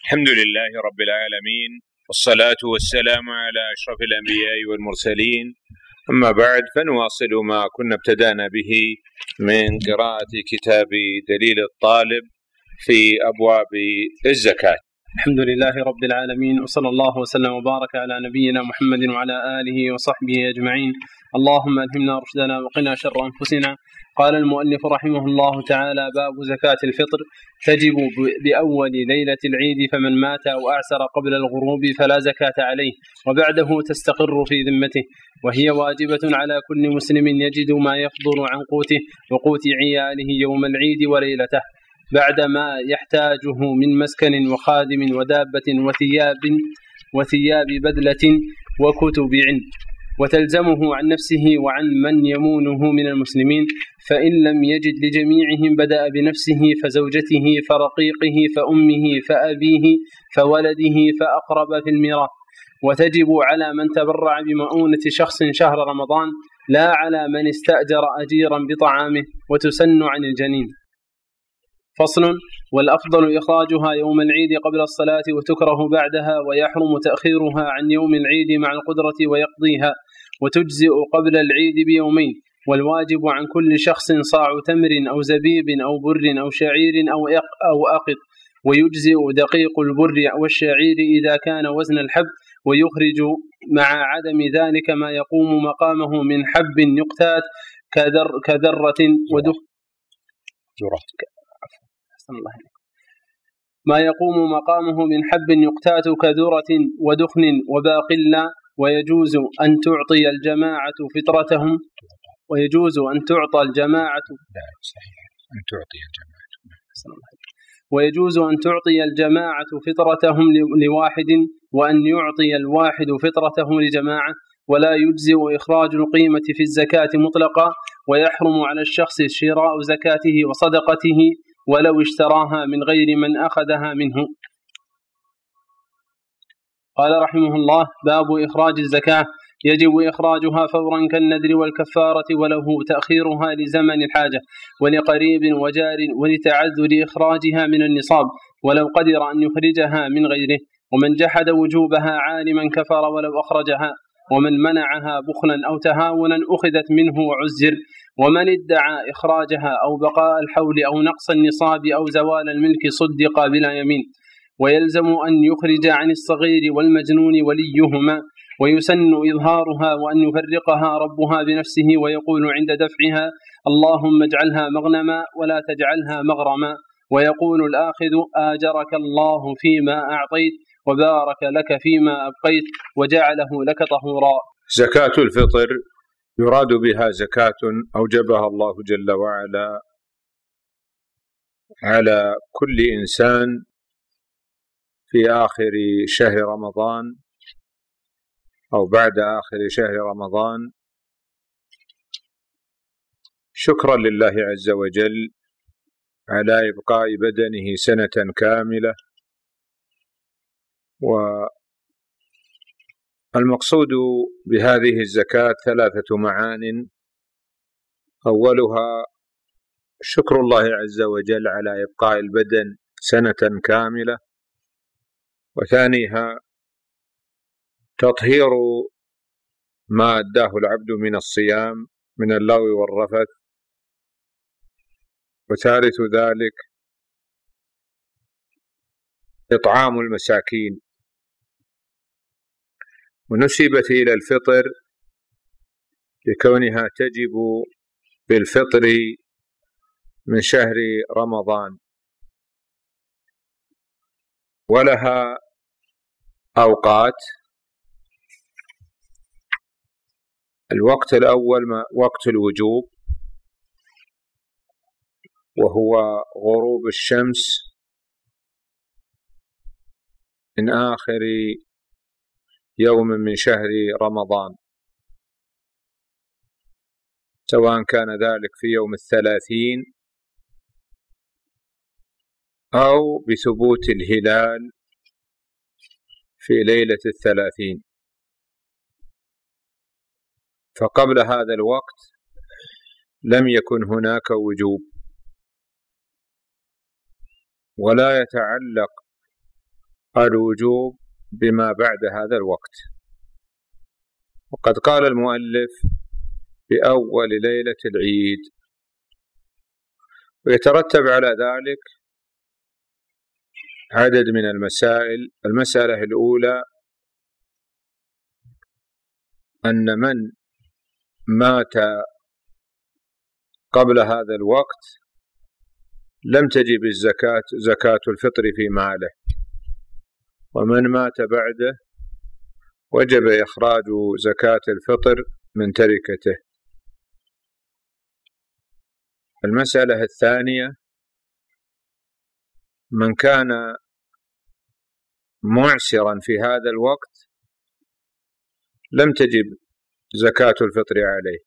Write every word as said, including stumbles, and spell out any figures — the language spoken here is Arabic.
الحمد لله رب العالمين، والصلاة والسلام على أشرف الأنبياء والمرسلين. أما بعد، فنواصل ما كنا ابتدأنا به من قراءة كتاب دليل الطالب في أبواب الزكاة. الحمد لله رب العالمين، وصلى الله وسلم وبارك على نبينا محمد وعلى آله وصحبه أجمعين. اللهم ألهمنا رشدنا وقنا شر أنفسنا. قال المؤلف رحمه الله تعالى: باب زكاة الفطر. تجب بأول ليلة العيد، فمن مات أو أعسر قبل الغروب فلا زكاة عليه، وبعده تستقر في ذمته، وهي واجبة على كل مسلم يجد ما يفضل عن قوته وقوت عياله يوم العيد وليلته، بعد ما يحتاجه من مسكن وخادم ودابة وثياب وثياب بدلة وكتب علم، وتلزمه عن نفسه وعن من يمونه من المسلمين. فإن لم يجد لجميعهم بدأ بنفسه، فزوجته، فرقيقه، فأمه، فأبيه، فولده، فأقرب في الميراث. وتجب على من تبرع بمؤونة شخص شهر رمضان، لا على من استأجر أجيرا بطعامه، وتسن عن الجنين. فصل: والأفضل إخراجها يوم العيد قبل الصلاة، وتكره بعدها، ويحرم تأخيرها عن يوم العيد مع القدرة ويقضيها، وتجزئ قبل العيد بيومين. والواجب عن كل شخص صاع تمر أو زبيب أو بر أو شعير أو أقط، ويجزئ دقيق البر والشعير إذا كان وزن الحب، ويخرج مع عدم ذلك ما يقوم مقامه من حب يقتات كذر كذرة ودخ ما يقوم مقامه من حب يقتات كذرة ودخن وباقلا. ويجوز أن تعطي الجماعة فطرتهم ويجوز أن تعطى الجماعة أن تعطي الجماعة ويجوز أن تعطي الجماعة فطرتهم لواحد، وأن يعطي الواحد فطرته لجماعة. ولا يجزئ إخراج القيمة في الزكاة مطلقا، ويحرم على الشخص شراء زكاته وصدقته ولو اشتراها من غير من أخذها منه. قال رحمه الله: باب إخراج الزكاة. يجب إخراجها فورا كالنذر والكفارة، وله تأخيرها لزمن الحاجة ولقريب وجار ولتعذر إخراجها من النصاب، ولو قدر أن يخرجها من غيره. ومن جحد وجوبها عالما كفر ولو أخرجها، ومن منعها بخلا أو تهاونا أخذت منه وعزر. ومن ادعى إخراجها أو بقاء الحول أو نقص النصاب أو زوال الملك صدق بلا يمين. ويلزم أن يخرج عن الصغير والمجنون وليهما، ويسن إظهارها وأن يفرقها ربها بنفسه، ويقول عند دفعها: اللهم اجعلها مغنما ولا تجعلها مغرما. ويقول الآخذ: آجرك الله فيما أعطيت، وبارك لك فيما أبقيت، وجعله لك طهورا. زكاة الفطر يراد بها زكاة أوجبها الله جل وعلا على كل إنسان في آخر شهر رمضان أو بعد آخر شهر رمضان، شكرا لله عز وجل على إبقاء بدنه سنة كاملة. والمقصود بهذه الزكاة ثلاثة معان: أولها شكر الله عز وجل على إبقاء البدن سنة كاملة، وثانيها تطهير ما أداه العبد من الصيام من اللغو والرفث، وثالث ذلك إطعام المساكين. ونسبت إلى الفطر لكونها تجب بالفطر من شهر رمضان، ولها أوقات. الوقت الأول وقت الوجوب، وهو غروب الشمس من آخر يوم من شهر رمضان، سواء كان ذلك في يوم الثلاثين أو بثبوت الهلال في ليلة الثلاثين. فقبل هذا الوقت لم يكن هناك وجوب، ولا يتعلق الوجوب بما بعد هذا الوقت. وقد قال المؤلف بأول ليلة العيد، ويترتب على ذلك عدد من المسائل. المسألة الأولى أن من مات قبل هذا الوقت لم تجب الزكاة زكاة الفطر في ماله، ومن مات بعده وجب إخراج زكاة الفطر من تركته. المسألة الثانية من كان معسرا في هذا الوقت لم تجب زكاة الفطر عليه،